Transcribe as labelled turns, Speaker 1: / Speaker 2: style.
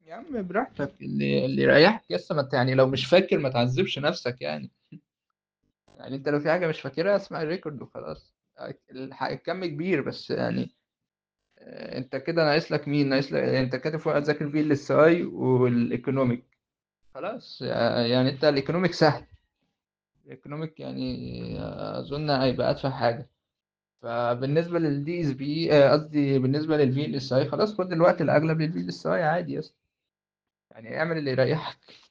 Speaker 1: يا عم براحتك، اللي يريحك يس. ما انت يعني لو مش فاكر ما تعذبش نفسك يعني. يعني انت لو في حاجه مش فاكرها اسمع الريكورد وخلاص. الكم كبير بس يعني. انت كده ناقص لك مين؟ ناقص لك انت كاتب فوق تذاكر فيه الاس اي والايكونوميك. خلاص يعني انت الايكونوميك سهل. الايكونوميك يعني اظن هيبقى ادفع حاجه. فبالنسبه للدي اس بي قصدي بالنسبه للفي ال اس اي، خلاص خد الوقت الاغلب للفي ال اس اي عادي يس. يعني اعمل اللي يريحك.